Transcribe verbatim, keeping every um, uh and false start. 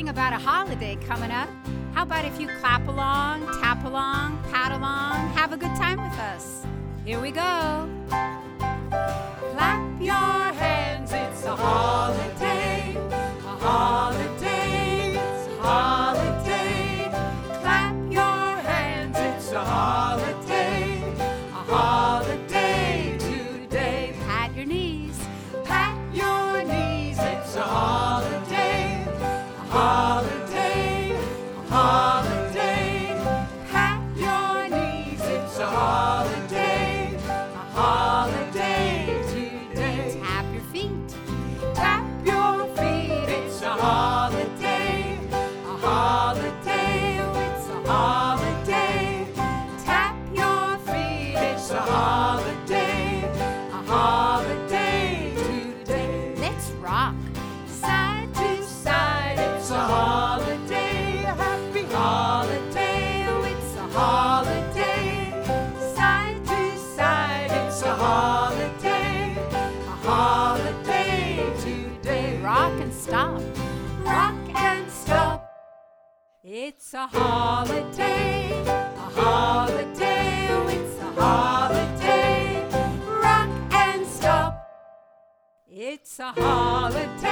sing about a holiday coming up. How about if you clap along, tap along, pat along, have a good time with us? Here we go. Clap your hands, it's a holiday, a holiday, it's a holiday. Clap your hands, it's a holiday, a holiday today. Pat your knees, pat your knees, it's a holiday, a holiday, a holiday. Pat your knees, it's a holiday, a holiday today. Tap your feet, tap your feet, it's a holiday, a holiday, oh, it's a holiday. Tap your feet, it's a holiday, a holiday today. Let's rock side to side, it's a holiday, a happy holiday, oh, it's a holiday. Side to side, it's a holiday, a holiday today. Rock and stop, rock and stop. It's a holiday, a holiday, oh, it's a holiday. Rock and stop. It's a holiday.